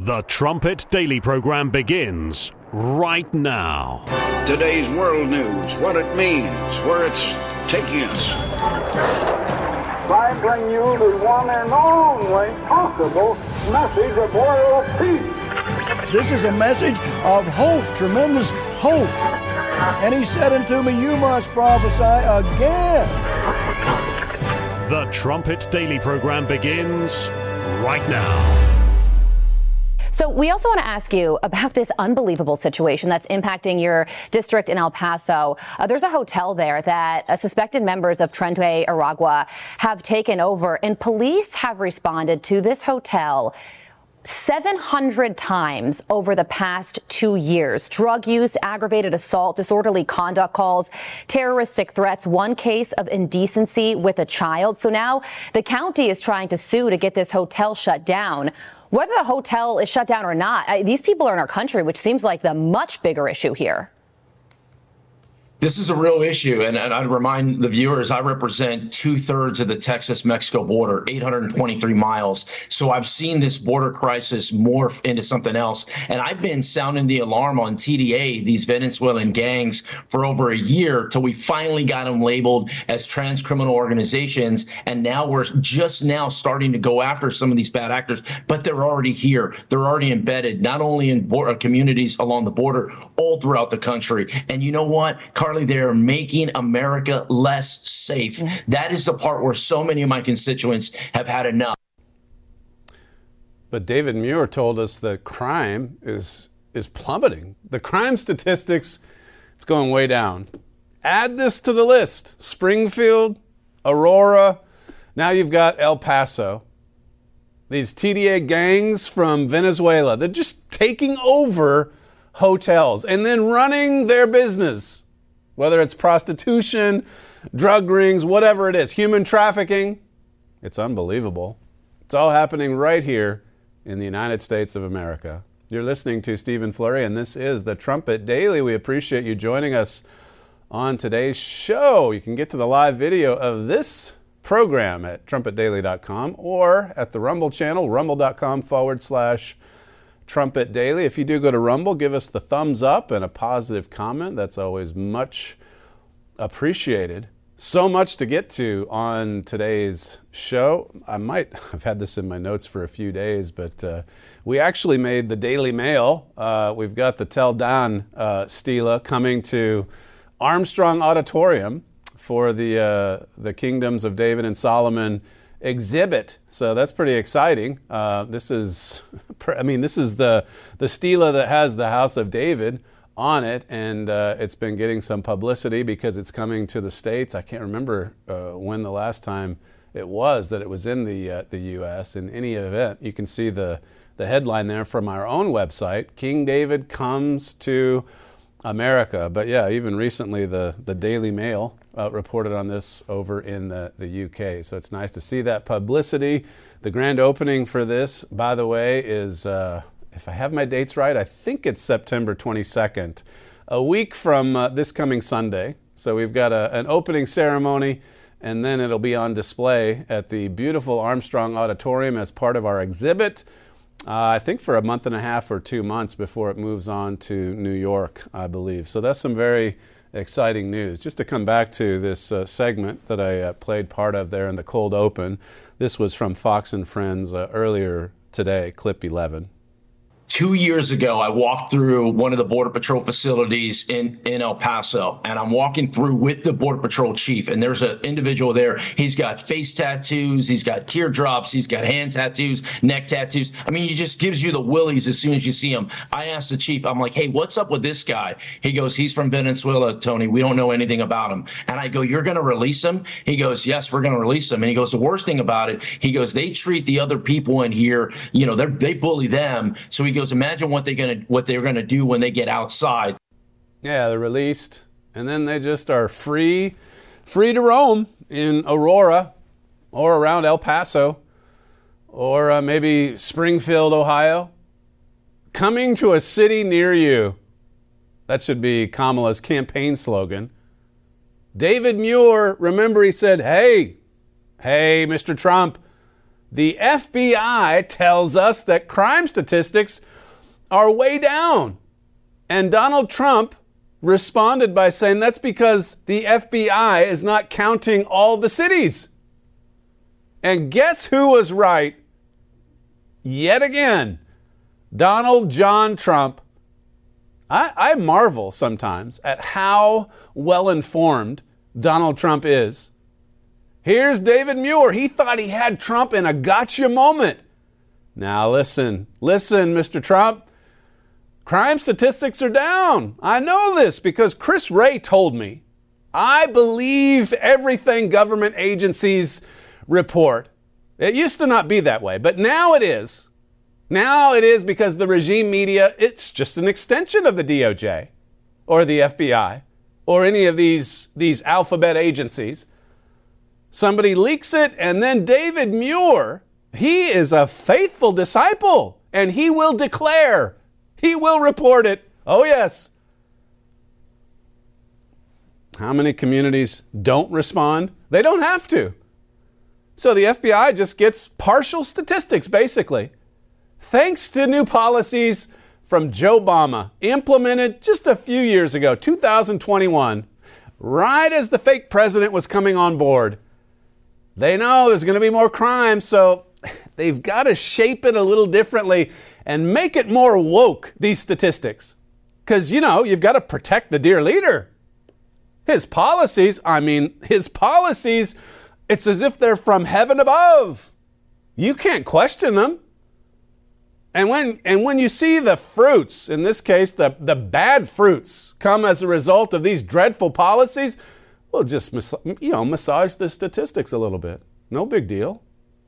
The Trumpet Daily program begins right now. Today's world news, what it means, where it's taking us. I bring you the one and only possible message of world peace. This is a message of hope, tremendous hope. And he said unto me, you must prophesy again. The Trumpet Daily program begins right now. So we also want to ask you about this unbelievable situation that's impacting your district in El Paso. There's a hotel there that suspected members of Tren de Aragua have taken over, and police have responded to this hotel 700 times over the past 2 years. Drug use, aggravated assault, disorderly conduct calls, terroristic threats, one case of indecency with a child. So now the county is trying to sue to get this hotel shut down. Whether the hotel is shut down or not, these people are in our country, which seems like the much bigger issue here. This is a real issue, and I'd remind the viewers, I represent 2/3 of the Texas-Mexico border, 823 miles. So I've seen this border crisis morph into something else, and I've been sounding the alarm on TDA, these Venezuelan gangs, for over a year till we finally got them labeled as trans-criminal organizations, and now we're just now starting to go after some of these bad actors, but they're already here. They're already embedded, not only in communities along the border, all throughout the country. And you know what? Carly, they're making America less safe. That is the part where so many of my constituents have had enough. But David Muir told us that crime is plummeting. The crime statistics, it's going way down. Add this to the list. Springfield, Aurora, now you've got El Paso. These TDA gangs from Venezuela, they're just taking over hotels and then running their business. Whether it's prostitution, drug rings, whatever it is, human trafficking, it's unbelievable. It's all happening right here in the United States of America. You're listening to Stephen Flurry, and this is the Trumpet Daily. We appreciate you joining us on today's show. You can get to the live video of this program at trumpetdaily.com or at the Rumble channel, rumble.com/Trumpet Daily. If you do go to Rumble, give us the thumbs up and a positive comment. That's always much appreciated. So much to get to on today's show. I might have had this in my notes for a few days, but we actually made the Daily Mail. We've got the Tel Dan Stela coming to Armstrong Auditorium for the Kingdoms of David and Solomon exhibit. So that's pretty exciting. This is the stela that has the House of David on it, and it's been getting some publicity because it's coming to the States. I can't remember when the last time it was that it was in the U.S. In any event, you can see the headline there from our own website, King David Comes to America. But yeah, even recently the Daily Mail reported on this over in the UK. So it's nice to see that publicity. The grand opening for this, by the way, is, if I have my dates right, I think it's September 22nd, a week from this coming Sunday. So we've got an opening ceremony, and then it'll be on display at the beautiful Armstrong Auditorium as part of our exhibit. I think for a month and a half or 2 months before it moves on to New York, I believe. So that's some very exciting news. Just to come back to this segment that I played part of there in the cold open. This was from Fox and Friends earlier today, clip 11. 2 years ago, I walked through one of the Border Patrol facilities in El Paso, and I'm walking through with the Border Patrol chief, and there's an individual there. He's got face tattoos, he's got teardrops, he's got hand tattoos, neck tattoos. I mean, he just gives you the willies as soon as you see him. I asked the chief, I'm like, hey, what's up with this guy? He goes, he's from Venezuela, Tony. We don't know anything about him. And I go, you're going to release him? He goes, yes, we're going to release him. And he goes, the worst thing about it, he goes, they treat the other people in here, they bully them. So he goes, imagine what they're gonna do when they get outside. Yeah, they're released, and then they just are free to roam in Aurora or around El Paso or maybe Springfield, Ohio. Coming to a city near you. That should be Kamala's campaign slogan. David Muir, remember he said, hey, Mr. Trump, The FBI tells us that crime statistics are way down. And Donald Trump responded by saying that's because the FBI is not counting all the cities. And guess who was right? Yet again, Donald John Trump. I marvel sometimes at how well informed Donald Trump is. Here's David Muir. He thought he had Trump in a gotcha moment. Now listen, Mr. Trump. Crime statistics are down. I know this because Chris Wray told me. I believe everything government agencies report. It used to not be that way, but now it is. Now it is because the regime media, it's just an extension of the DOJ or the FBI or any of these alphabet agencies. Somebody leaks it, and then David Muir, he is a faithful disciple, and he will declare. He will report it. Oh, yes. How many communities don't respond? They don't have to. So the FBI just gets partial statistics, basically. Thanks to new policies from Joe Obama, implemented just a few years ago, 2021, right as the fake president was coming on board. They know there's going to be more crime, so they've got to shape it a little differently and make it more woke, these statistics. Because, you've got to protect the dear leader. His policies, it's as if they're from heaven above. You can't question them. And when you see the fruits, in this case, the bad fruits, come as a result of these dreadful policies, well, just massage the statistics a little bit. No big deal.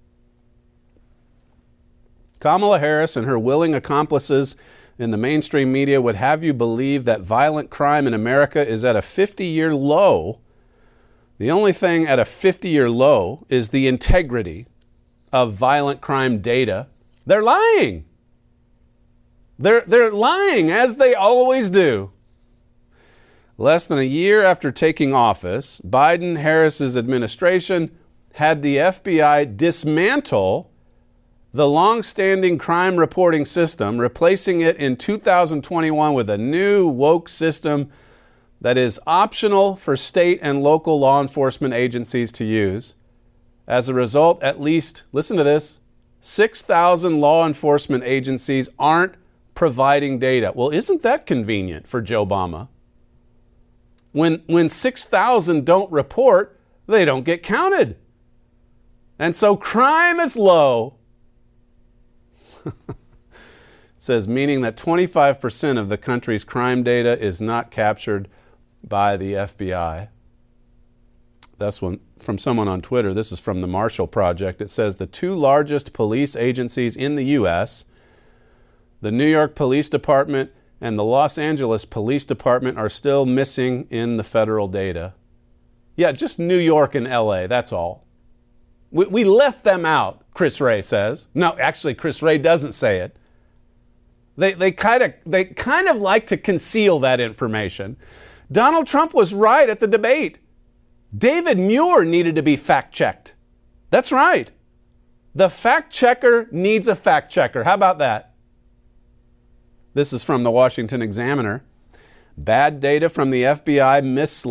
Kamala Harris and her willing accomplices in the mainstream media would have you believe that violent crime in America is at a 50-year low. The only thing at a 50-year low is the integrity of violent crime data. They're lying. They're lying, as they always do. Less than a year after taking office, Biden-Harris's administration had the FBI dismantle the long-standing crime reporting system, replacing it in 2021 with a new woke system that is optional for state and local law enforcement agencies to use. As a result, at least, listen to this, 6,000 law enforcement agencies aren't providing data. Well, isn't that convenient for Joe Obama? When 6,000 don't report, they don't get counted. And so crime is low. It says, meaning that 25% of the country's crime data is not captured by the FBI. That's from someone on Twitter. This is from the Marshall Project. It says the two largest police agencies in the U.S., the New York Police Department and the Los Angeles Police Department, are still missing in the federal data. Yeah, just New York and L.A., that's all. We left them out, Chris Wray says. No, actually, Chris Wray doesn't say it. They kind of like to conceal that information. Donald Trump was right at the debate. David Muir needed to be fact-checked. That's right. The fact-checker needs a fact-checker. How about that? This is from the Washington Examiner. Bad data from the FBI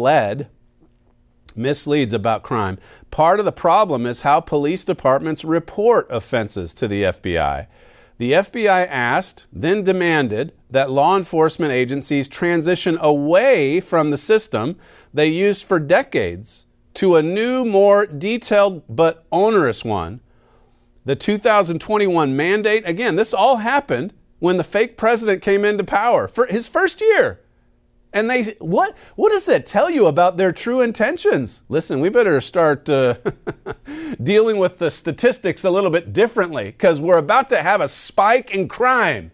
misleads about crime. Part of the problem is how police departments report offenses to the FBI. The FBI asked, then demanded, that law enforcement agencies transition away from the system they used for decades to a new, more detailed but onerous one. The 2021 mandate, again, this all happened when the fake president came into power for his first year. And what does that tell you about their true intentions? Listen, we better start dealing with the statistics a little bit differently, because we're about to have a spike in crime.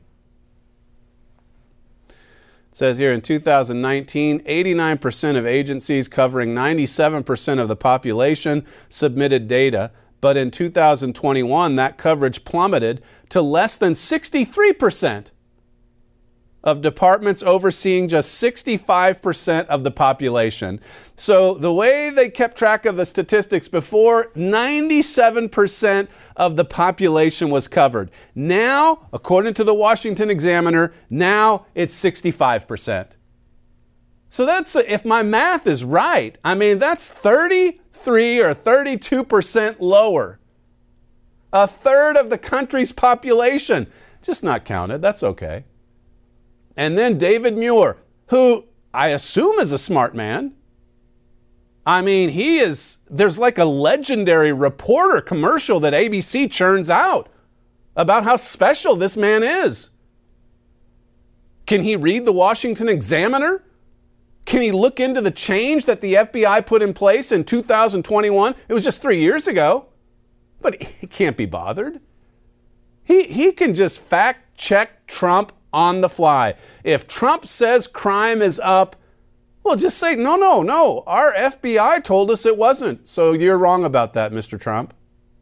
It says here in 2019, 89% of agencies covering 97% of the population submitted data. But in 2021, that coverage plummeted to less than 63%. of departments overseeing just 65% of the population. So the way they kept track of the statistics before, 97% of the population was covered. Now, according to the Washington Examiner, now it's 65%. So that's, if my math is right, I mean, that's 33 or 32% lower. A third of the country's population just not counted. That's okay. And then David Muir, who I assume is a smart man. I mean, there's like a legendary reporter commercial that ABC churns out about how special this man is. Can he read the Washington Examiner? Can he look into the change that the FBI put in place in 2021? It was just 3 years ago. But he can't be bothered. He can just fact check Trump on the fly. If Trump says crime is up, well, just say, no, our FBI told us it wasn't. So you're wrong about that, Mr. Trump.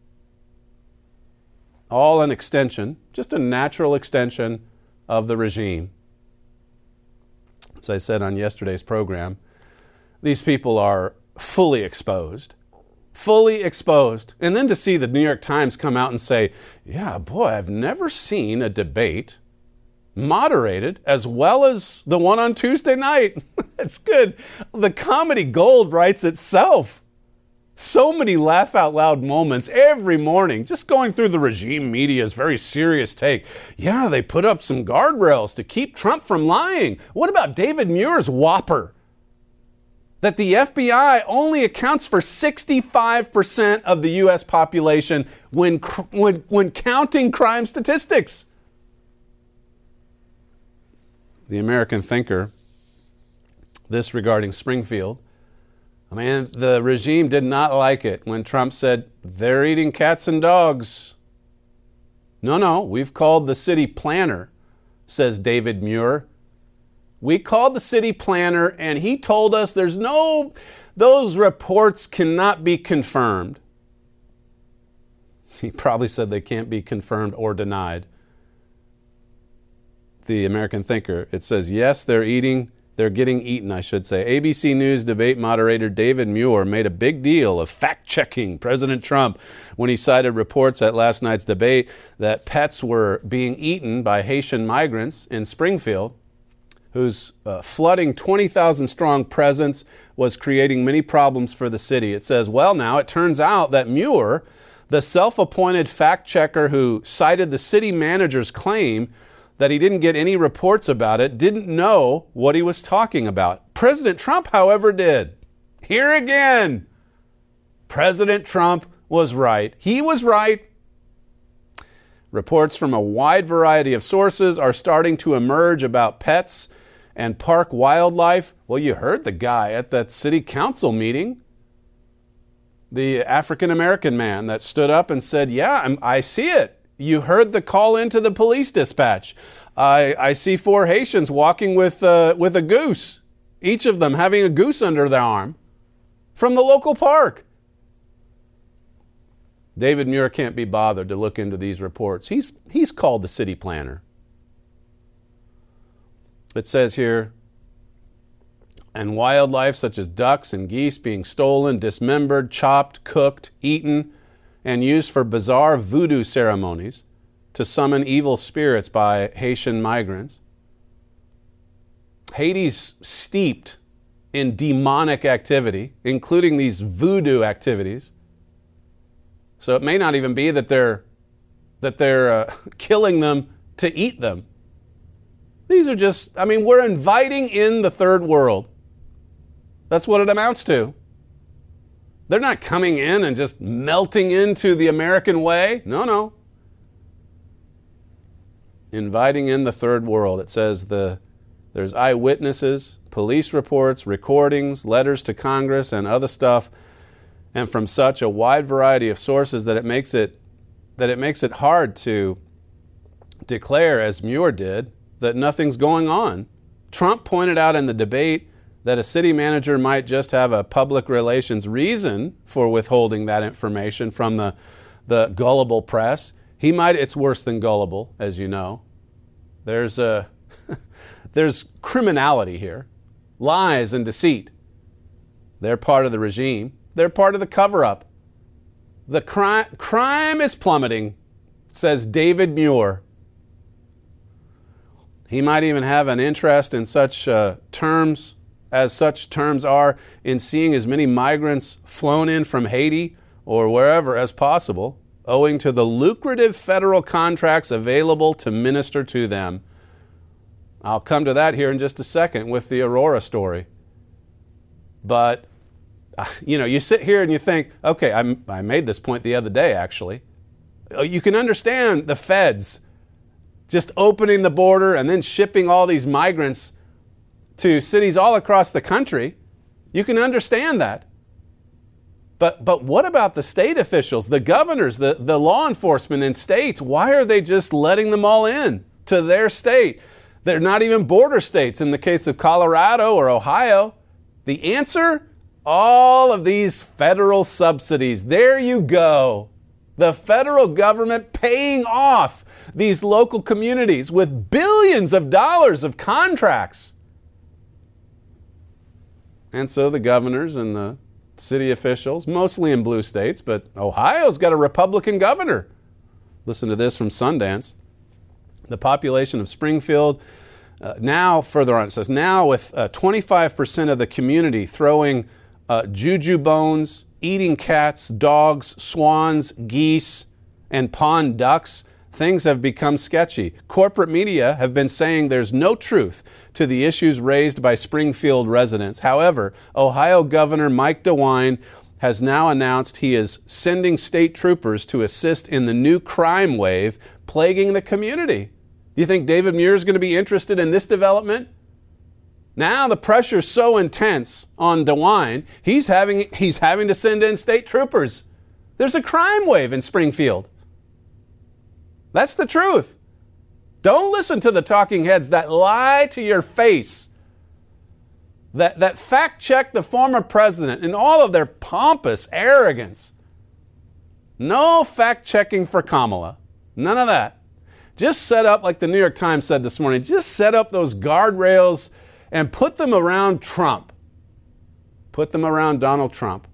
All an extension, just a natural extension of the regime. As I said on yesterday's program, these people are fully exposed. And then to see the New York Times come out and say, yeah, boy, I've never seen a debate moderated as well as the one on Tuesday night. It's good. The comedy gold writes itself. So many laugh out loud moments every morning, just going through the regime media's very serious take. Yeah, they put up some guardrails to keep Trump from lying. What about David Muir's whopper? That the FBI only accounts for 65% of the U.S. population when counting crime statistics. The American Thinker, this regarding Springfield. I mean, the regime did not like it when Trump said, they're eating cats and dogs. No, we've called the city planner, says David Muir. We called the city planner and he told us those reports cannot be confirmed. He probably said they can't be confirmed or denied. The American Thinker, it says, yes, they're getting eaten, I should say. ABC News debate moderator David Muir made a big deal of fact-checking President Trump when he cited reports at last night's debate that pets were being eaten by Haitian migrants in Springfield, whose flooding 20,000-strong presence was creating many problems for the city. It says, well, now it turns out that Muir, the self-appointed fact-checker who cited the city manager's claim that he didn't get any reports about it, didn't know what he was talking about. President Trump, however, did. Here again, President Trump was right. He was right. Reports from a wide variety of sources are starting to emerge about pets and park wildlife. Well, you heard the guy at that city council meeting, the African-American man that stood up and said, yeah, I see it. You heard the call into the police dispatch. I see 4 Haitians walking with a goose, each of them having a goose under their arm from the local park. David Muir can't be bothered to look into these reports. He's called the city planner. It says here, and wildlife such as ducks and geese being stolen, dismembered, chopped, cooked, eaten, and used for bizarre voodoo ceremonies to summon evil spirits by Haitian migrants. Haiti's steeped in demonic activity, including these voodoo activities. So it may not even be that they're killing them to eat them. These are just, we're inviting in the third world. That's what it amounts to. They're not coming in and just melting into the American way. No. Inviting in the third world. It says there's eyewitnesses, police reports, recordings, letters to Congress, and other stuff, and from such a wide variety of sources that it makes it hard to declare, as Muir did, that nothing's going on. Trump pointed out in the debate that a city manager might just have a public relations reason for withholding that information from the gullible press. It's worse than gullible, as you know. There's There's criminality here, lies and deceit. They're part of the regime. They're part of the cover-up. The crime is plummeting, says David Muir. He might even have an interest in such terms are in seeing as many migrants flown in from Haiti or wherever as possible, owing to the lucrative federal contracts available to minister to them. I'll come to that here in just a second with the Aurora story. But, you sit here and you think, okay, I made this point the other day, actually. You can understand the feds just opening the border and then shipping all these migrants to cities all across the country. You can understand that. But what about the state officials, the governors, the law enforcement in states? Why are they just letting them all in to their state? They're not even border states in the case of Colorado or Ohio. The answer? All of these federal subsidies. There you go. The federal government paying off these local communities with billions of dollars of contracts. And so the governors and the city officials, mostly in blue states, but Ohio's got a Republican governor. Listen to this from Sundance. The population of Springfield, now further on it says, now with 25% of the community throwing juju bones, eating cats, dogs, swans, geese, and pond ducks, things have become sketchy. Corporate media have been saying there's no truth to the issues raised by Springfield residents. However, Ohio Governor Mike DeWine has now announced he is sending state troopers to assist in the new crime wave plaguing the community. Do you think David Muir is going to be interested in this development? Now the pressure's so intense on DeWine, he's having to send in state troopers. There's a crime wave in Springfield. That's the truth. Don't listen to the talking heads that lie to your face, that fact check the former president in all of their pompous arrogance. No fact checking for Kamala. None of that. Just set up, like the New York Times said this morning, just set up those guardrails and put them around Trump. Put them around Donald Trump.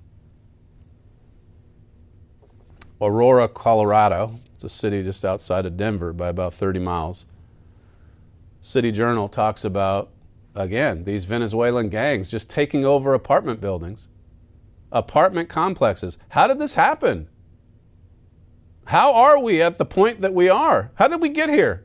Aurora, Colorado. It's a city just outside of Denver by about 30 miles. City Journal talks about, again, these Venezuelan gangs just taking over apartment buildings, apartment complexes. How did this happen? How are we at the point that we are? How did we get here?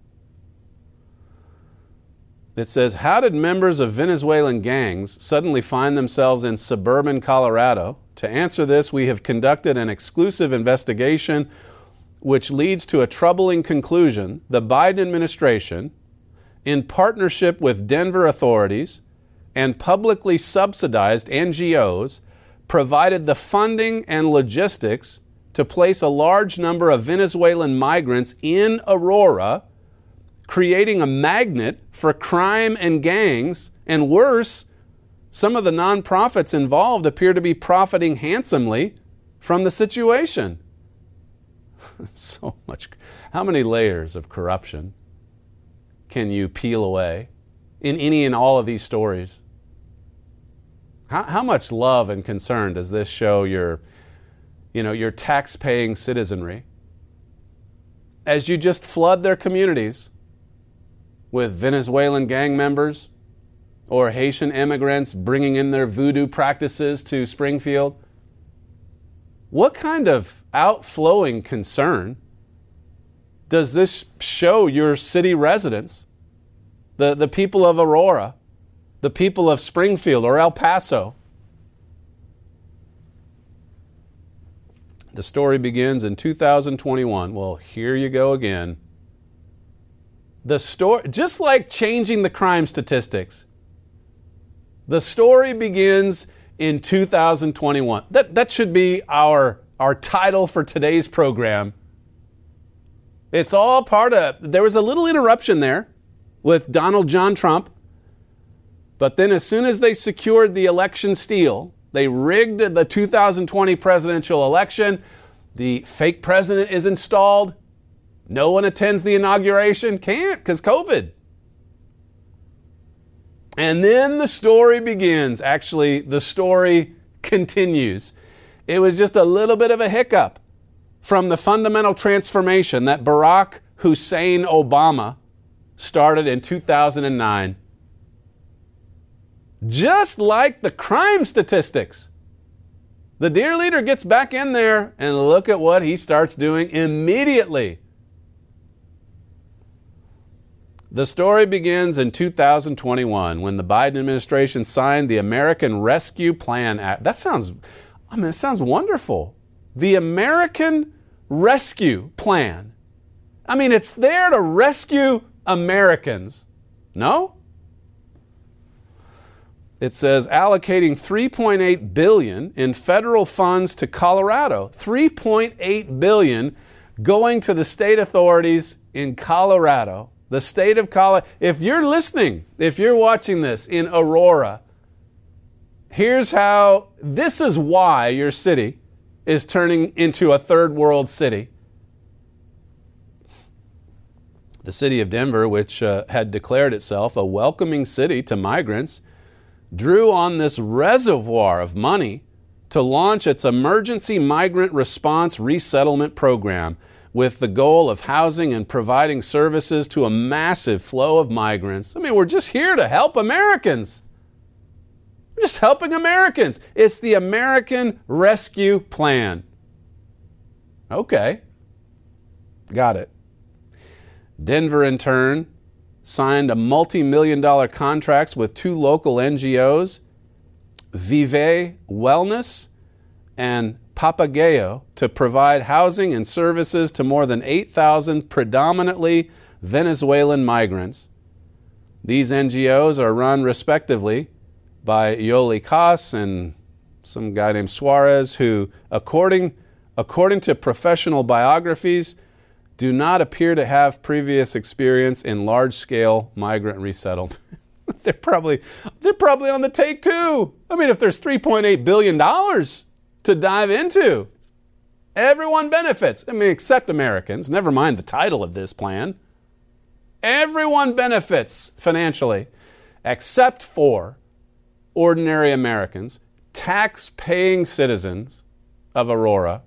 It says, how did members of Venezuelan gangs suddenly find themselves in suburban Colorado? To answer this, we have conducted an exclusive investigation which leads to a troubling conclusion. The Biden administration, in partnership with Denver authorities and publicly subsidized NGOs, provided the funding and logistics to place a large number of Venezuelan migrants in Aurora, creating a magnet for crime and gangs, and worse, some of the nonprofits involved appear to be profiting handsomely from the situation. So much. How many layers of corruption can you peel away in any and all of these stories? How much love and concern does this show your tax-paying citizenry as you just flood their communities with Venezuelan gang members or Haitian immigrants bringing in their voodoo practices to Springfield? What kind of outflowing concern does this show your city residents, the people of Aurora, the people of Springfield or El Paso? The story begins in 2021. Well, here you go again. The story, just like changing the crime statistics, the story begins in 2021. That should be our title for today's program. It's all part of, there was a little interruption there with Donald John Trump, but then as soon as they secured the election steal, they rigged the 2020 presidential election, the fake president is installed, no one attends the inauguration, can't because COVID. And then the story begins. Actually, the story continues. It was just a little bit of a hiccup from the fundamental transformation that Barack Hussein Obama started in 2009. Just like the crime statistics. The dear leader gets back in there and look at what he starts doing immediately. The story begins in 2021 when the Biden administration signed the American Rescue Plan Act. It sounds wonderful. The American Rescue Plan. It's there to rescue Americans. No? It says allocating $3.8 billion in federal funds to Colorado. $3.8 billion going to the state authorities in Colorado. The state of Colorado. If you're listening, if you're watching this in Aurora, this is why your city is turning into a third world city. The city of Denver, which had declared itself a welcoming city to migrants, drew on this reservoir of money to launch its Emergency Migrant Response Resettlement Program with the goal of housing and providing services to a massive flow of migrants. We're just here to help Americans. We're just helping Americans. It's the American Rescue Plan. Okay. Got it. Denver, in turn, signed a multi-million-dollar contracts with two local NGOs, Vive Wellness and Papagayo, to provide housing and services to more than 8,000 predominantly Venezuelan migrants. These NGOs are run respectively by Yoli Cas and some guy named Suarez, who, according to professional biographies, do not appear to have previous experience in large-scale migrant resettlement. They're probably on the take too. If there's $3.8 billion to dive into, everyone benefits. Except Americans. Never mind the title of this plan. Everyone benefits financially, except for ordinary Americans, tax-paying citizens of Aurora.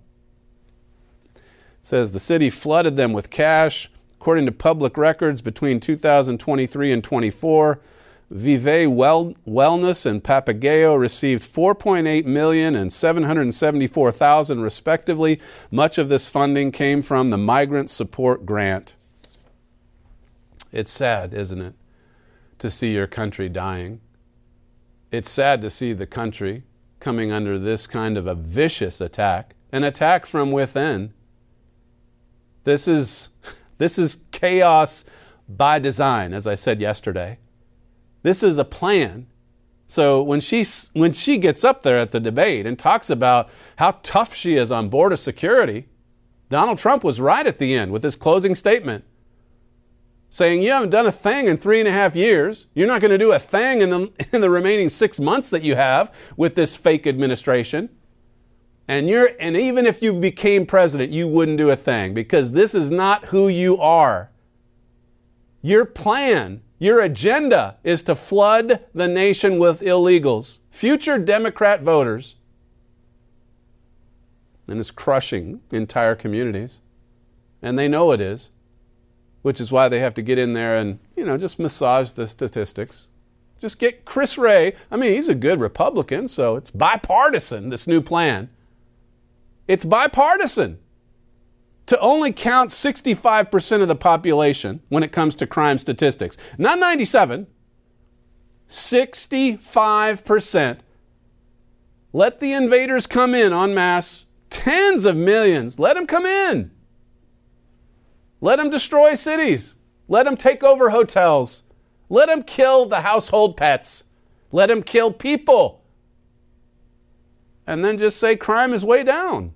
It says the city flooded them with cash. According to public records, between 2023 and 24, Vive Wellness and Papagayo received $4.8 million and $774,000 respectively. Much of this funding came from the Migrant Support Grant. It's sad, isn't it, to see your country dying? It's sad to see the country coming under this kind of a vicious attack, an attack from within. This is chaos by design, as I said yesterday. This is a plan. So when she gets up there at the debate and talks about how tough she is on border security, Donald Trump was right at the end with his closing statement, saying you haven't done a thing in 3.5 years. You're not going to do a thing in the remaining 6 months that you have with this fake administration. And even if you became president, you wouldn't do a thing, because this is not who you are. Your plan, your agenda is to flood the nation with illegals, future Democrat voters, and is crushing entire communities. And they know it is, which is why they have to get in there and, just massage the statistics. Just get Chris Wray. He's a good Republican, so it's bipartisan, this new plan. It's bipartisan to only count 65% of the population when it comes to crime statistics. Not 97, 65%. Let the invaders come in en masse, tens of millions. Let them come in. Let them destroy cities. Let them take over hotels. Let them kill the household pets. Let them kill people. And then just say crime is way down.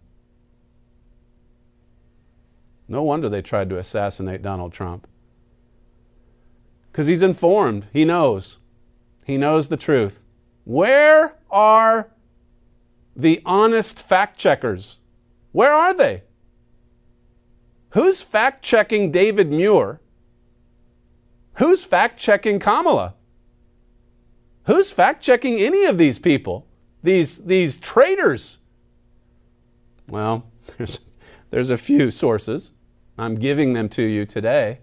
No wonder they tried to assassinate Donald Trump. Because he's informed. He knows. He knows the truth. Where are the honest fact checkers? Where are they? Who's fact checking David Muir? Who's fact checking Kamala? Who's fact-checking any of these people? These traitors? Well, there's a few sources. I'm giving them to you today.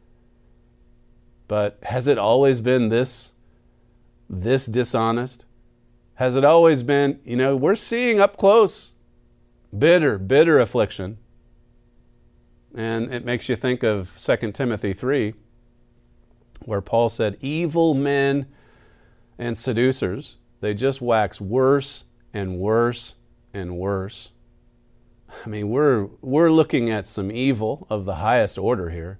But has it always been this dishonest? Has it always been, we're seeing up close bitter affliction. And it makes you think of 2 Timothy 3, where Paul said, evil men and seducers, they just wax worse and worse and worse. I mean, we're looking at some evil of the highest order here.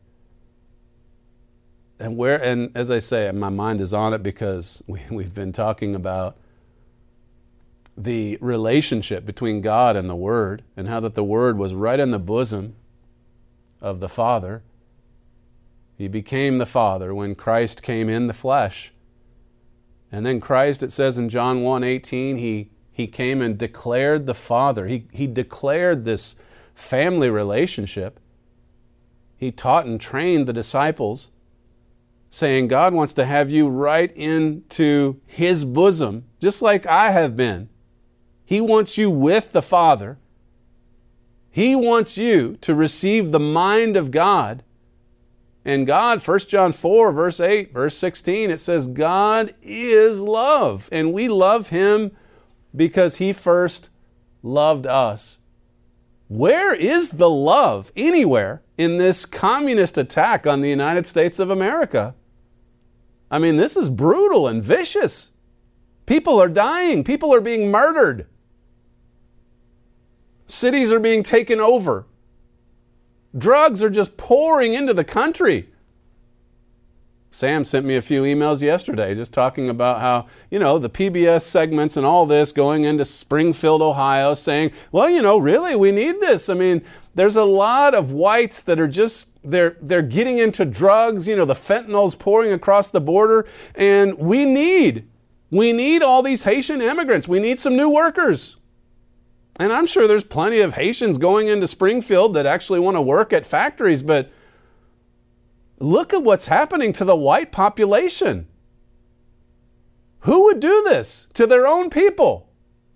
And as I say, my mind is on it because we've been talking about the relationship between God and the Word, and how that the Word was right in the bosom of the Father. He became the Father when Christ came in the flesh. And then Christ, it says in John 1:18, he came and declared the Father. He declared this family relationship. He taught and trained the disciples, saying, God wants to have you right into His bosom, just like I have been. He wants you with the Father. He wants you to receive the mind of God. And God, 1 John 4, verse 8, verse 16, it says, God is love. And we love Him because He first loved us. Where is the love anywhere in this communist attack on the United States of America? I mean, this is brutal and vicious. People are dying. People are being murdered. Cities are being taken over. Drugs are just pouring into the country. Sam sent me a few emails yesterday just talking about how, the PBS segments and all this going into Springfield, Ohio, saying, well, really, we need this. I mean, there's a lot of whites that are just, they're getting into drugs, the fentanyl's pouring across the border, and we need all these Haitian immigrants. We need some new workers. And I'm sure there's plenty of Haitians going into Springfield that actually want to work at factories, but look at what's happening to the white population. Who would do this to their own people?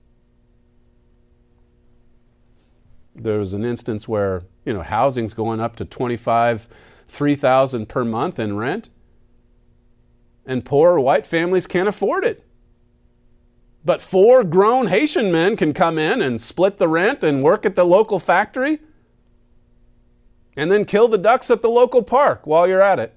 There was an instance where, housing's going up to $3,000 per month in rent, and poor white families can't afford it. But 4 grown Haitian men can come in and split the rent and work at the local factory and then kill the ducks at the local park while you're at it.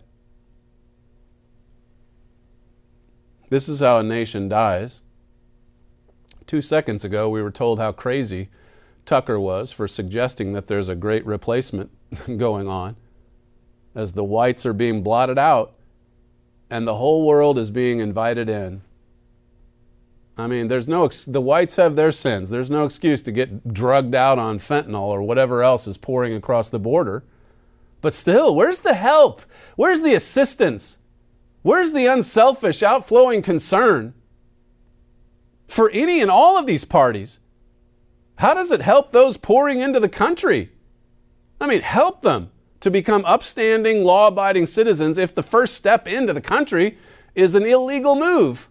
This is how a nation dies. 2 seconds ago, we were told how crazy Tucker was for suggesting that there's a great replacement going on as the whites are being blotted out and the whole world is being invited in. I mean, the whites have their sins. There's no excuse to get drugged out on fentanyl or whatever else is pouring across the border. But still, where's the help? Where's the assistance? Where's the unselfish, outflowing concern for any and all of these parties? How does it help those pouring into the country? I mean, help them to become upstanding, law-abiding citizens if the first step into the country is an illegal move.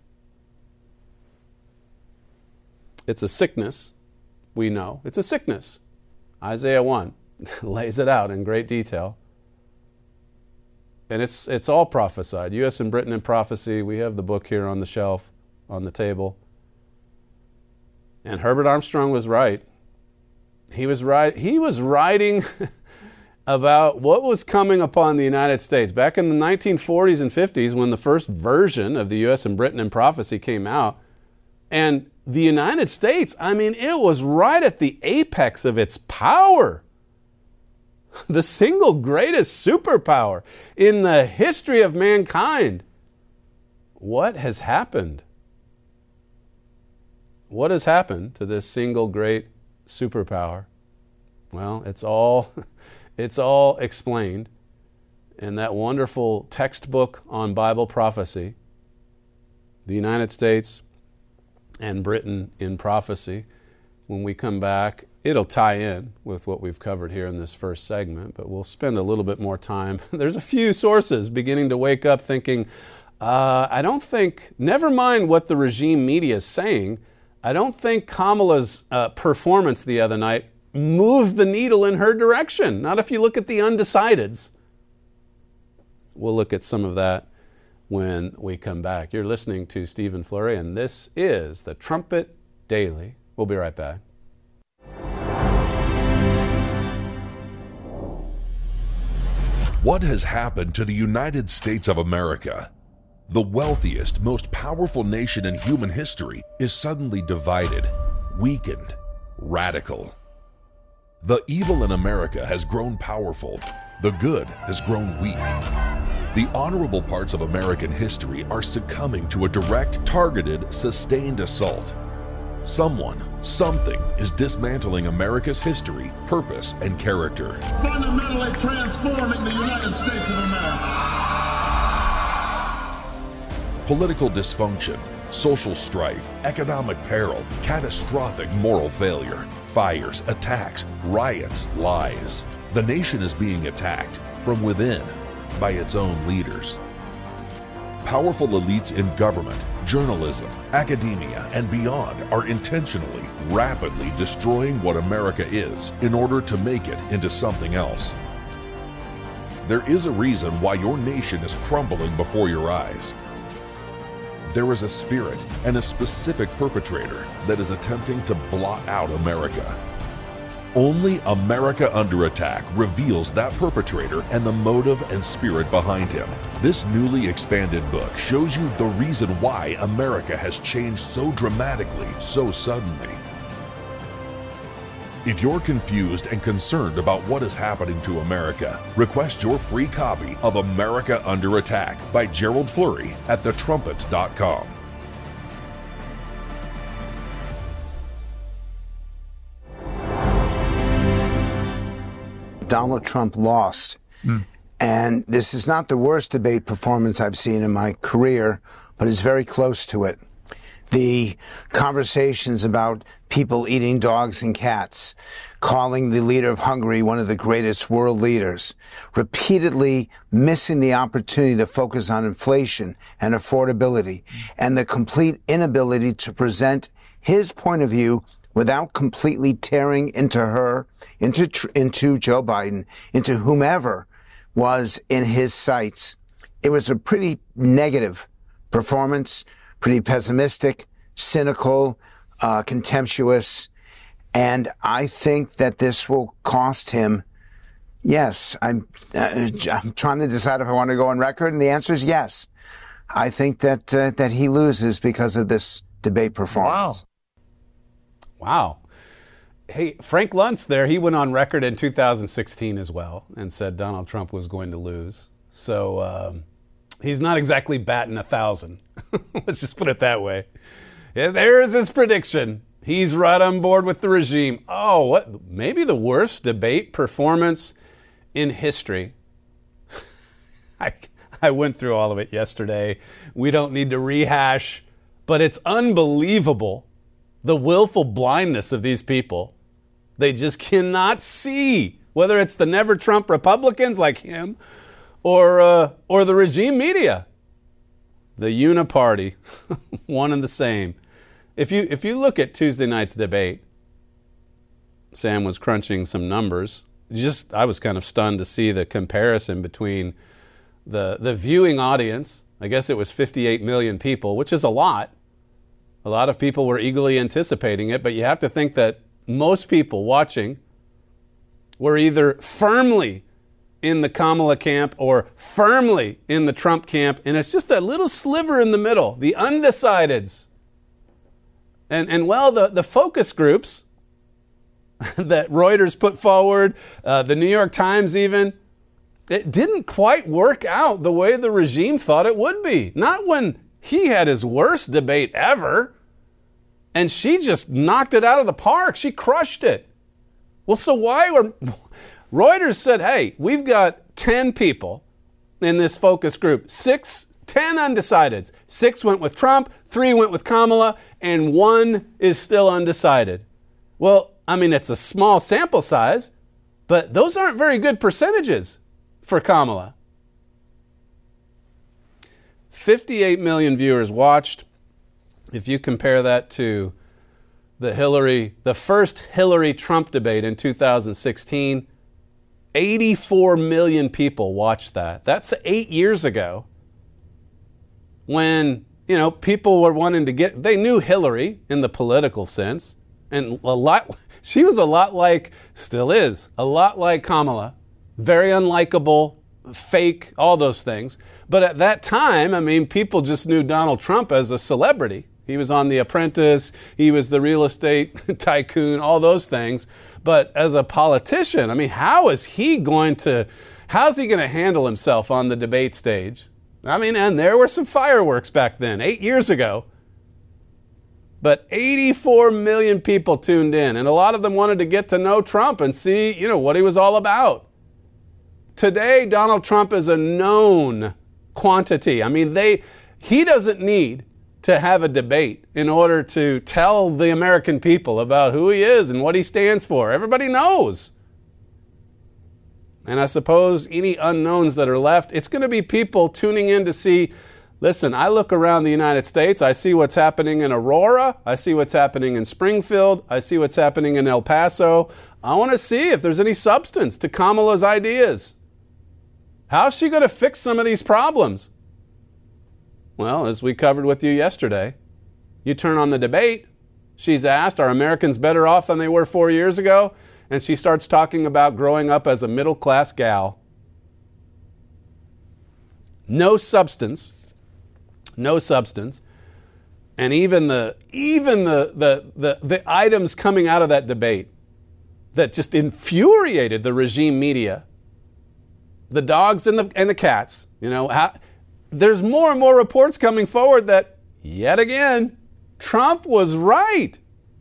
It's a sickness, we know. It's a sickness. Isaiah 1 lays it out in great detail. And it's all prophesied. U.S. and Britain in Prophecy. We have the book here on the shelf, on the table. And Herbert Armstrong was right. He was writing about what was coming upon the United States. Back in the 1940s and 50s, when the first version of the U.S. and Britain in Prophecy came out, and the United States, I mean, it was right at the apex of its power. The single greatest superpower in the history of mankind. What has happened? What has happened to this single great superpower? Well, it's all explained in that wonderful textbook on Bible prophecy, The United States and Britain in Prophecy. When we come back, it'll tie in with what we've covered here in this first segment, but we'll spend a little bit more time. There's a few sources beginning to wake up thinking, I don't think, never mind what the regime media is saying, I don't think Kamala's performance the other night moved the needle in her direction. Not if you look at the undecideds. We'll look at some of that when we come back. You're listening to Stephen Flurry, and this is the Trumpet Daily. We'll be right back. What has happened to the United States of America? The wealthiest, most powerful nation in human history is suddenly divided, weakened, radical. The evil in America has grown powerful. The good has grown weak. The honorable parts of American history are succumbing to a direct, targeted, sustained assault. Someone, something is dismantling America's history, purpose, and character. Fundamentally transforming the United States of America. Political dysfunction, social strife, economic peril, catastrophic moral failure, fires, attacks, riots, lies. The nation is being attacked from within by its own leaders. Powerful elites in government, journalism, academia, and beyond are intentionally, rapidly destroying what America is in order to make it into something else. There is a reason why your nation is crumbling before your eyes. There is a spirit and a specific perpetrator that is attempting to blot out America. Only America Under Attack reveals that perpetrator and the motive and spirit behind him. This newly expanded book shows you the reason why America has changed so dramatically, so suddenly. If you're confused and concerned about what is happening to America, request your free copy of America Under Attack by Gerald Flurry at thetrumpet.com. Donald Trump lost. And this is not the worst debate performance I've seen in my career, but it's very close to it. The conversations about people eating dogs and cats, calling the leader of Hungary one of the greatest world leaders, repeatedly missing the opportunity to focus on inflation and affordability, and the complete inability to present his point of view without completely tearing into her, into Joe Biden, into whomever was in his sights. It was a pretty negative performance, pretty pessimistic, cynical, contemptuous, and I think that this will cost him. Yes, I'm trying to decide if I want to go on record, and the answer is yes. I think that he loses because of this debate performance. Wow. Hey, Frank Luntz there, he went on record in 2016 as well and said Donald Trump was going to lose. So he's not exactly batting 1,000. Let's just put it that way. Yeah, there's his prediction. He's right on board with the regime. Oh, what? Maybe the worst debate performance in history. I went through all of it yesterday. We don't need to rehash, but it's unbelievable. The willful blindness of these people. They just cannot see, whether it's the never Trump Republicans like him or the regime media. The uniparty, one and the same. If you look at Tuesday night's debate, Sam was crunching some numbers. I was kind of stunned to see the comparison between the viewing audience. I guess it was 58 million people, which is a lot. A lot of people were eagerly anticipating it, but you have to think that most people watching were either firmly in the Kamala camp or firmly in the Trump camp, and it's just that little sliver in the middle, the undecideds. And well, the focus groups that Reuters put forward, the New York Times even, it didn't quite work out the way the regime thought it would be. Not when he had his worst debate ever, and she just knocked it out of the park. She crushed it. Well, so why were... Reuters said, hey, we've got 10 people in this focus group, 10 undecideds. 6 went with Trump, 3 went with Kamala, and 1 is still undecided. Well, I mean, it's a small sample size, but those aren't very good percentages for Kamala. 58 million viewers watched. If you compare that to the first Hillary-Trump debate in 2016, 84 million people watched that. That's 8 years ago when, people were wanting to they knew Hillary in the political sense, and she was a lot like, still is, a lot like Kamala, very unlikable, fake, all those things. But at that time, people just knew Donald Trump as a celebrity. He was on The Apprentice, he was the real estate tycoon, all those things. But as a politician, how's he going to handle himself on the debate stage? And there were some fireworks back then, 8 years ago. But 84 million people tuned in, and a lot of them wanted to get to know Trump and see, what he was all about. Today, Donald Trump is a known quantity. He doesn't need to have a debate in order to tell the American people about who he is and what he stands for. Everybody knows. And I suppose any unknowns that are left, it's going to be people tuning in to see, listen, I look around the United States, I see what's happening in Aurora, I see what's happening in Springfield, I see what's happening in El Paso. I want to see if there's any substance to Kamala's ideas. How's she going to fix some of these problems? Well, as we covered with you yesterday, you turn on the debate, she's asked, are Americans better off than they were 4 years ago? And she starts talking about growing up as a middle-class gal. No substance. And even the items coming out of that debate that just infuriated the regime media, the dogs and the cats, there's more and more reports coming forward that, yet again, Trump was right.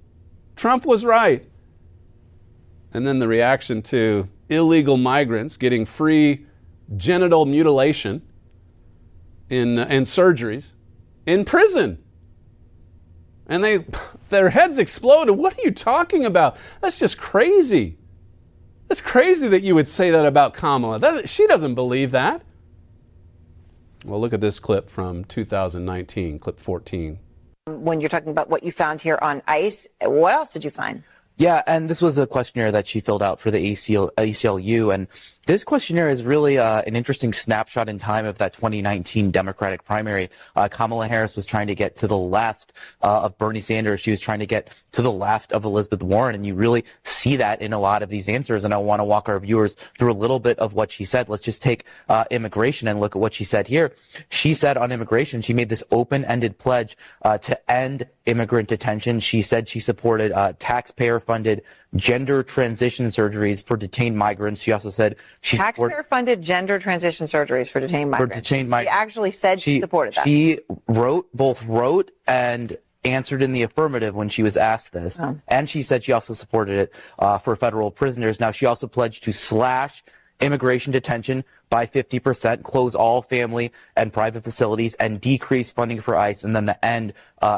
And then the reaction to illegal migrants getting free genital mutilation and surgeries in prison. And their heads exploded. What are you talking about? That's just crazy. That's crazy that you would say that about Kamala. She doesn't believe that. Well, look at this clip from 2019, clip 14. When you're talking about what you found here on ICE, what else did you find? Yeah, and this was a questionnaire that she filled out for the ACLU, and this questionnaire is really an interesting snapshot in time of that 2019 Democratic primary. Kamala Harris was trying to get to the left of Bernie Sanders. She was trying to get to the left of Elizabeth Warren, and you really see that in a lot of these answers, and I want to walk our viewers through a little bit of what she said. Let's just take immigration and look at what she said here. She said on immigration, she made this open-ended pledge to end immigrant detention. She said she supported taxpayer-funded gender transition surgeries for detained migrants. She also said she taxpayer-funded gender transition surgeries for detained migrants. She actually said she supported that. She both wrote and answered in the affirmative when she was asked this. Oh. And she said she also supported it for federal prisoners. Now, she also pledged to slash immigration detention by 50%, close all family and private facilities, and decrease funding for ICE, and then the end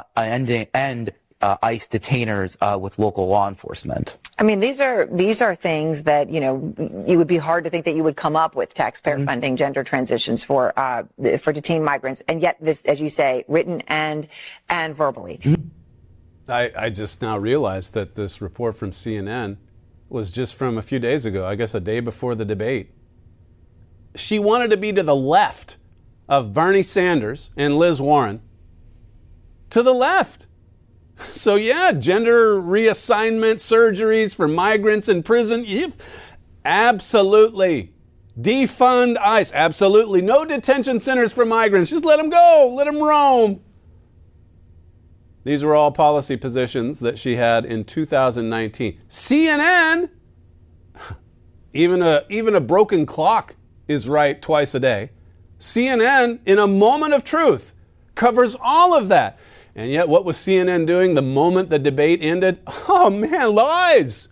ICE detainers with local law enforcement. These are things that, it would be hard to think that you would come up with taxpayer funding gender transitions for detained migrants, and yet this, as you say, written and verbally. I just now realized that this report from CNN was just from a few days ago, I guess a day before the debate. She wanted to be to the left of Bernie Sanders and Liz Warren. To the left. So yeah, gender reassignment surgeries for migrants in prison. Absolutely. Defund ICE. Absolutely. No detention centers for migrants. Just let them go. Let them roam. These were all policy positions that she had in 2019. CNN, even a broken clock is right twice a day. CNN, in a moment of truth, covers all of that. And yet, what was CNN doing the moment the debate ended? Oh man, lies!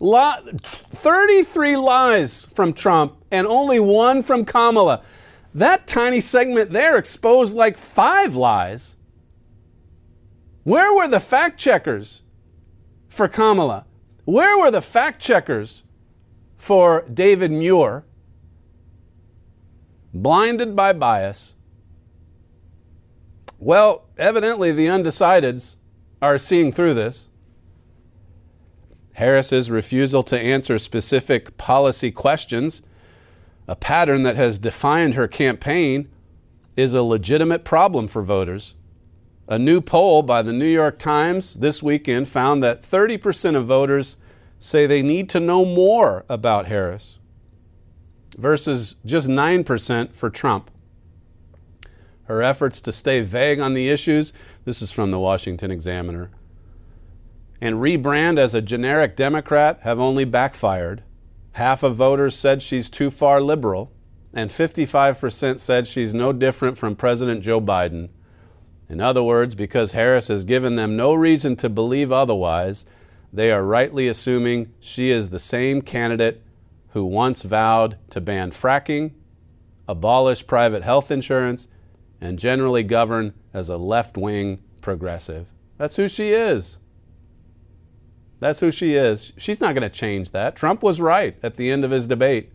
33 lies from Trump and only one from Kamala. That tiny segment there exposed like 5 lies. Where were the fact checkers for Kamala? Where were the fact checkers for David Muir? Blinded by bias. Well, evidently the undecideds are seeing through this. Harris's refusal to answer specific policy questions, a pattern that has defined her campaign, is a legitimate problem for voters. A new poll by the New York Times this weekend found that 30% of voters say they need to know more about Harris, versus just 9% for Trump. Her efforts to stay vague on the issues, this is from the Washington Examiner, and rebrand as a generic Democrat have only backfired. Half of voters said she's too far liberal, and 55% said she's no different from President Joe Biden. In other words, because Harris has given them no reason to believe otherwise, they are rightly assuming she is the same candidate who once vowed to ban fracking, abolish private health insurance, and generally govern as a left-wing progressive. That's who she is. That's who she is. She's not going to change that. Trump was right at the end of his debate.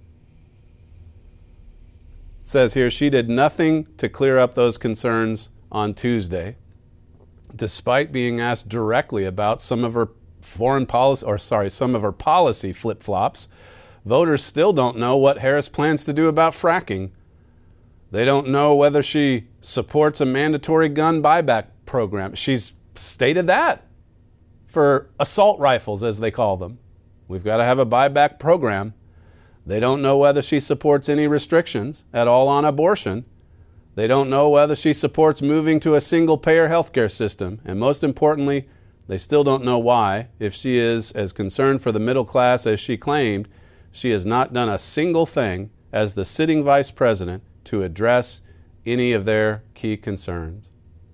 It says here she did nothing to clear up those concerns on Tuesday, despite being asked directly about some of her some of her policy flip-flops. Voters still don't know what Harris plans to do about fracking. They don't know whether she supports a mandatory gun buyback program. She's stated that for assault rifles, as they call them. We've got to have a buyback program. They don't know whether she supports any restrictions at all on abortion. They don't know whether she supports moving to a single-payer healthcare system. And most importantly, they still don't know why, if she is as concerned for the middle class as she claimed, she has not done a single thing as the sitting vice president to address any of their key concerns.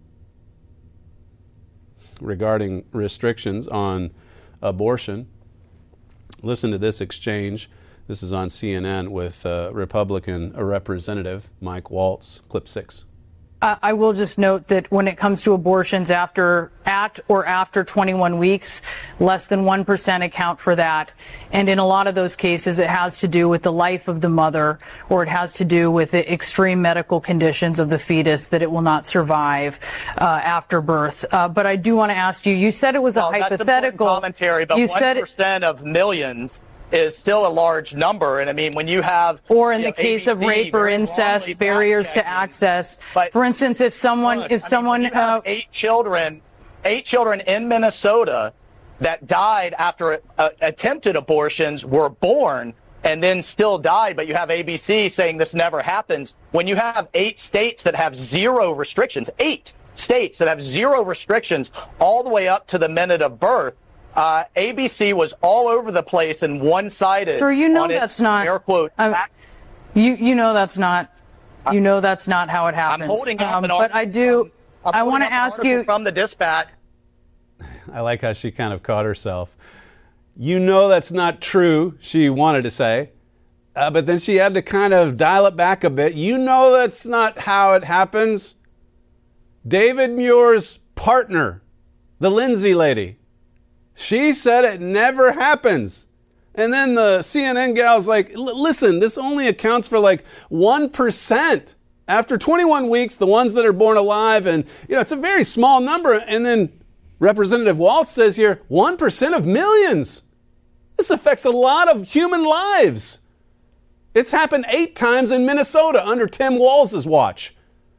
Regarding restrictions on abortion, listen to this exchange. This is on CNN with Republican Representative Mike Waltz, clip 6. I will just note that when it comes to abortions at or after 21 weeks, less than 1% account for that. And in a lot of those cases, it has to do with the life of the mother, or it has to do with the extreme medical conditions of the fetus that it will not survive after birth. But I do want to ask you, you said it was a hypothetical. That's commentary, but 1% of millions is still a large number. And I mean, when you have... Or in the case of rape or incest, barriers to access. For instance, if someone... Eight children in Minnesota that died after attempted abortions were born and then still died, but you have ABC saying this never happens. When you have 8 states that have 0 restrictions, 8 states that have 0 restrictions all the way up to the minute of birth, ABC was all over the place and one-sided. So you know that's not air quote. You know that's not. You know that's not how it happens. I'm holding up an but I do. I want to ask you from the Dispatch. I like how she kind of caught herself. You know that's not true, she wanted to say, but then she had to kind of dial it back a bit. You know that's not how it happens. David Muir's partner, the Lindsay lady. She said it never happens. And then the CNN gal's like, listen, this only accounts for like 1%. After 21 weeks, the ones that are born alive, and it's a very small number. And then Representative Waltz says here, 1% of millions. This affects a lot of human lives. It's happened 8 times in Minnesota under Tim Walz's watch.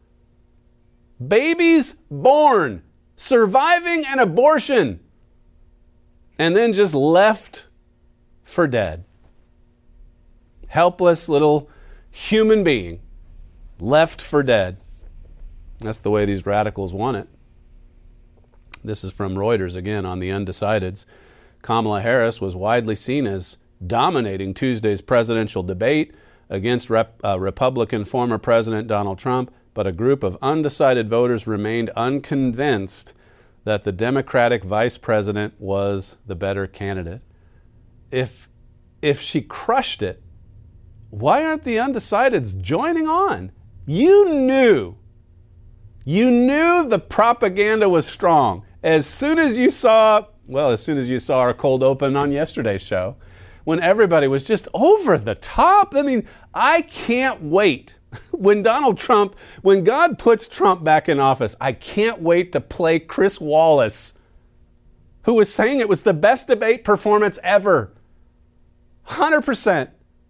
Babies born, surviving an abortion, and then just left for dead. Helpless little human being left for dead. That's the way these radicals want it. This is from Reuters again on the undecideds. Kamala Harris was widely seen as dominating Tuesday's presidential debate against Republican former President Donald Trump, but a group of undecided voters remained unconvinced that the Democratic vice president was the better candidate. If she crushed it, why aren't the undecideds joining on? You knew the propaganda was strong. As soon as you saw our cold open on yesterday's show, when everybody was just over the top. I mean, I can't wait When God puts Trump back in office, I can't wait to play Chris Wallace, who was saying it was the best debate performance ever. 100%.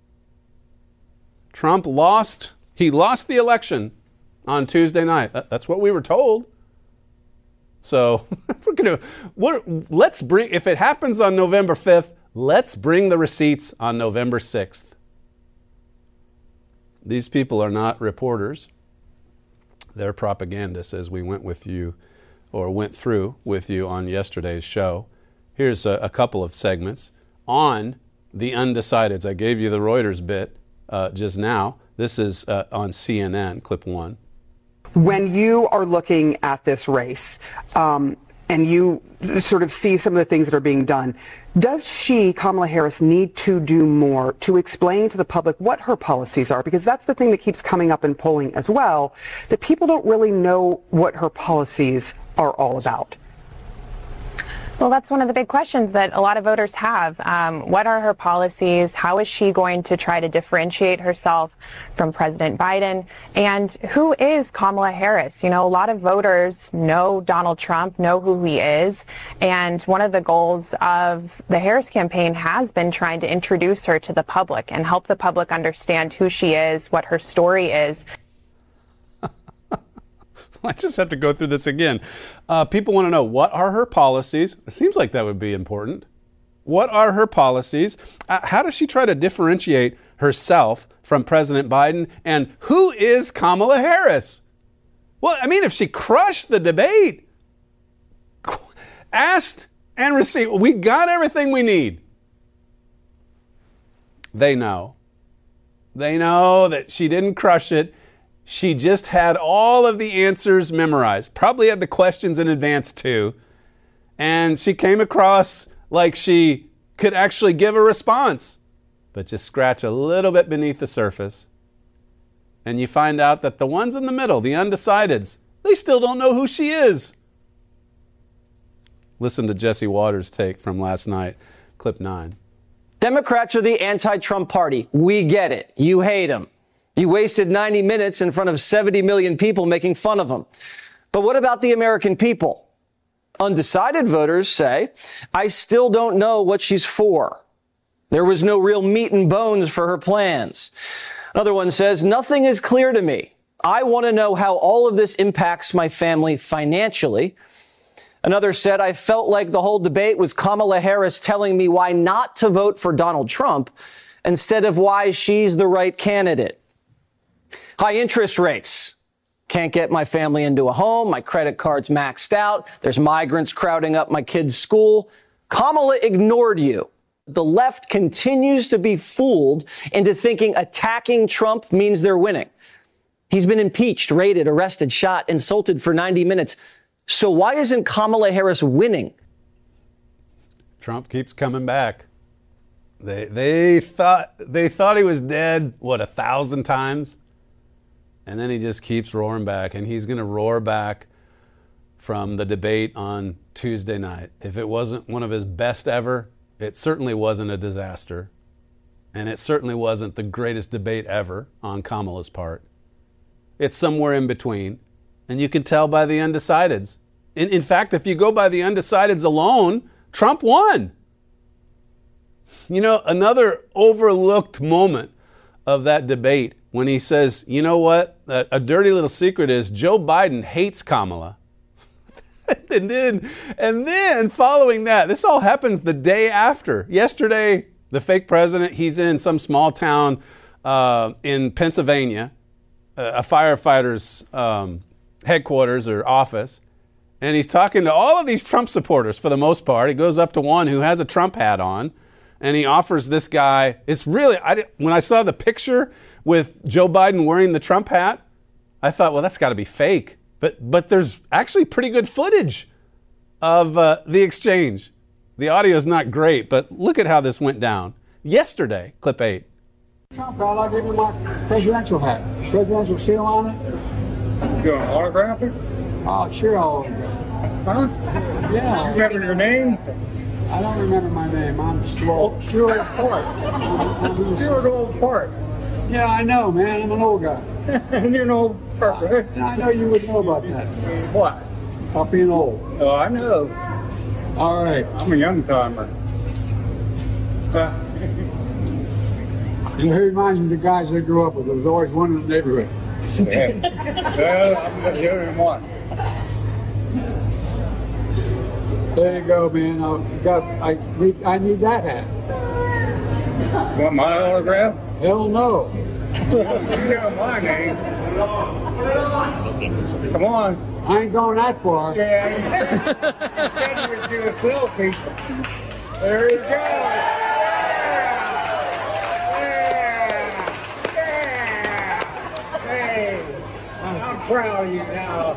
Trump lost. He lost the election on Tuesday night. That's what we were told. So let's bring, if it happens on November 5th, let's bring the receipts on November 6th. These people are not reporters. They're propagandists, as we went through with you on yesterday's show. Here's a couple of segments on the undecideds. I gave you the Reuters bit just now. This is on CNN, clip 1. When you are looking at this race and you sort of see some of the things that are being done, does Kamala Harris, need to do more to explain to the public what her policies are? Because that's the thing that keeps coming up in polling as well, that people don't really know what her policies are all about. Well, that's one of the big questions that a lot of voters have. What are her policies? How is she going to try to differentiate herself from President Biden? And who is Kamala Harris? You know, a lot of voters know Donald Trump, know who he is. And one of the goals of the Harris campaign has been trying to introduce her to the public and help the public understand who she is, what her story is. I just have to go through this again. People want to know, what are her policies? It seems like that would be important. What are her policies? How does she try to differentiate herself from President Biden? And who is Kamala Harris? Well, I mean, if she crushed the debate, asked and received, we got everything we need. They know. They know that she didn't crush it. She just had all of the answers memorized, probably had the questions in advance too. And she came across like she could actually give a response, but just scratch a little bit beneath the surface. And you find out that the ones in the middle, the undecideds, they still don't know who she is. Listen to Jesse Waters' take from last night, clip 9. Democrats are the anti-Trump party. We get it. You hate him. You wasted 90 minutes in front of 70 million people making fun of him. But what about the American people? Undecided voters say, I still don't know what she's for. There was no real meat and bones for her plans. Another one says, nothing is clear to me. I want to know how all of this impacts my family financially. Another said, I felt like the whole debate was Kamala Harris telling me why not to vote for Donald Trump instead of why she's the right candidate. High interest rates. Can't get my family into a home. My credit card's maxed out. There's migrants crowding up my kids' school. Kamala ignored you. The left continues to be fooled into thinking attacking Trump means they're winning. He's been impeached, raided, arrested, shot, insulted for 90 minutes. So why isn't Kamala Harris winning? Trump keeps coming back. They thought he was dead, 1,000 times? And then he just keeps roaring back, and he's going to roar back from the debate on Tuesday night. If it wasn't one of his best ever, it certainly wasn't a disaster. And it certainly wasn't the greatest debate ever on Kamala's part. It's somewhere in between. And you can tell by the undecideds. In fact, if you go by the undecideds alone, Trump won. You know, another overlooked moment of that debate when he says, you know what, a dirty little secret is Joe Biden hates Kamala. and then following that, this all happens the day after. Yesterday, the fake president, he's in some small town in Pennsylvania, a firefighter's headquarters or office, and he's talking to all of these Trump supporters for the most part. He goes up to one who has a Trump hat on, and he offers this guy, it's really, when I saw the picture with Joe Biden wearing the Trump hat, I thought, well, that's got to be fake. But there's actually pretty good footage of the exchange. The audio is not great, but look at how this went down. Yesterday, clip 8. Trump hat, I'll give you my presidential hat. Presidential seal on it. You want to autograph it? Oh, sure I'll autograph. Huh? Yeah. You remember your name? I don't remember my name. I'm slow. Stuart Hart. Stuart Old Hart. Yeah, I know, man. I'm an old guy. You're an old person. I know you would know about that. What? About being old. Oh, I know. All right. I'm a young timer. You reminds me of the guys I grew up with. There was always one in the neighborhood. Yeah. Well, I'm the only one. There you go, man. I need that hat. Want my autograph? Hell no. You know my name. Come on. I ain't going that far. Yeah. You would do a selfie. There you go. I'm proud of you now.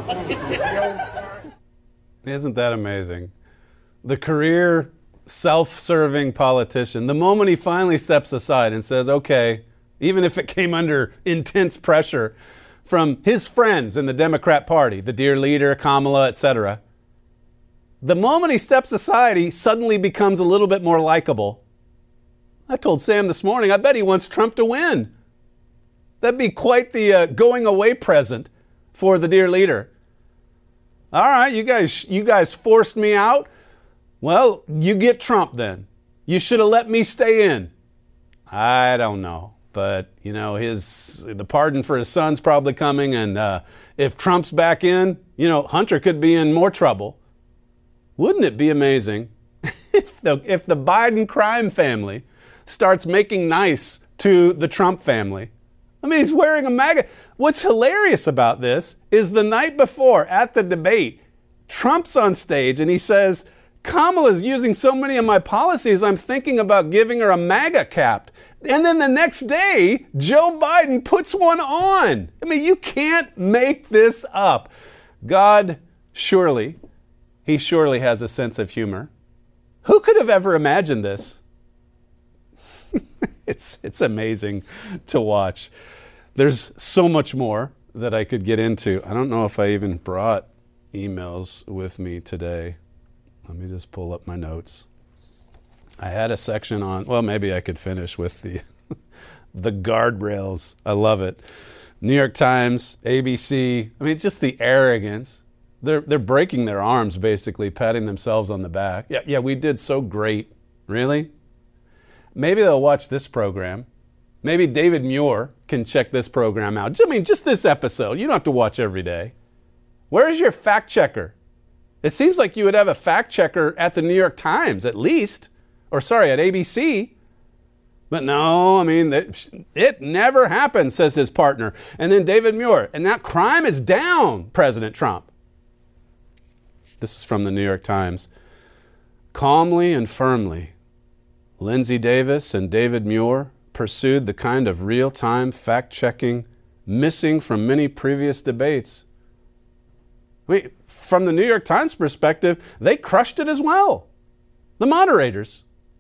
Isn't that amazing? The career self-serving politician, the moment he finally steps aside and says, okay, even if it came under intense pressure from his friends in the Democrat Party, the dear leader, Kamala, etc., the moment he steps aside, he suddenly becomes a little bit more likable. I told Sam this morning, I bet he wants Trump to win. That'd be quite the going away present for the dear leader. All right, you guys forced me out. Well, you get Trump then. You should have let me stay in. I don't know. But, you know, the pardon for his son's probably coming. And if Trump's back in, you know, Hunter could be in more trouble. Wouldn't it be amazing if the Biden crime family starts making nice to the Trump family? I mean, he's wearing a MAGA. What's hilarious about this is the night before at the debate, Trump's on stage and he says, Kamala's using so many of my policies, I'm thinking about giving her a MAGA cap. And then the next day, Joe Biden puts one on. I mean, you can't make this up. God, he surely has a sense of humor. Who could have ever imagined this? It's amazing to watch. There's so much more that I could get into. I don't know if I even brought emails with me today. Let me just pull up my notes. I had a section on, well, maybe I could finish with the guardrails. I love it. New York Times, ABC, I mean, just the arrogance. They're breaking their arms, basically, patting themselves on the back. Yeah, we did so great. Really? Maybe they'll watch this program. Maybe David Muir can check this program out. I mean, just this episode. You don't have to watch every day. Where's your fact checker? It seems like you would have a fact checker at the New York Times, at least. Or sorry, at ABC. But no, I mean, it never happened, says his partner. And then David Muir. And that crime is down, President Trump. This is from the New York Times. Calmly and firmly, Lindsay Davis and David Muir pursued the kind of real-time fact-checking missing from many previous debates. I mean, from the New York Times perspective, they crushed it as well. The moderators.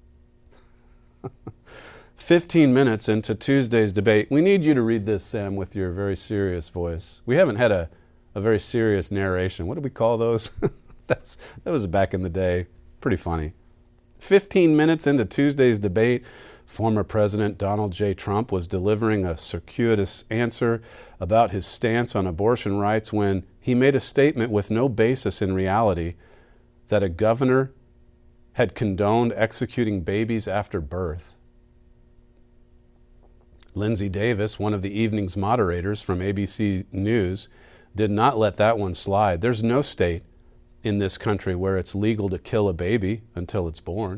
15 minutes into Tuesday's debate. We need you to read this, Sam, with your very serious voice. We haven't had a very serious narration. What do we call those? That was back in the day. Pretty funny. 15 minutes into Tuesday's debate, former President Donald J. Trump was delivering a circuitous answer about his stance on abortion rights when he made a statement with no basis in reality that a governor had condoned executing babies after birth. Lindsay Davis, one of the evening's moderators from ABC News, did not let that one slide. There's no state in this country where it's legal to kill a baby until it's born.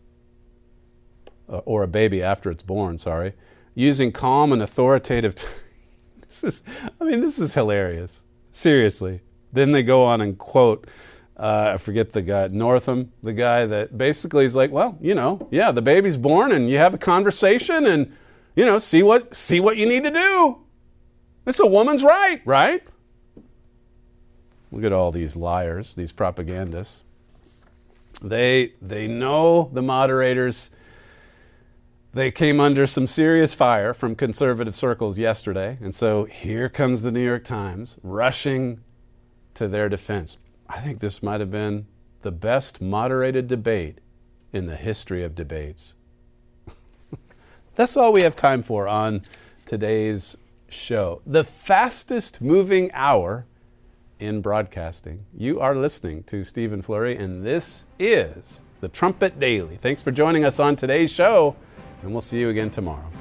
Or a baby after it's born, sorry. Using calm and authoritative... This is hilarious. Seriously. Then they go on and quote, I forget the guy, Northam, the guy that basically is like, well, you know, yeah, the baby's born and you have a conversation and, you know, see what you need to do. It's a woman's right, right? Look at all these liars, these propagandists. They know the moderators. They came under some serious fire from conservative circles yesterday. And so here comes the New York Times rushing to their defense. I think this might have been the best moderated debate in the history of debates. That's all we have time for on today's show, the fastest moving hour in broadcasting. You are listening to Stephen Flurry, and this is the Trumpet Daily. Thanks for joining us on today's show, and we'll see you again tomorrow.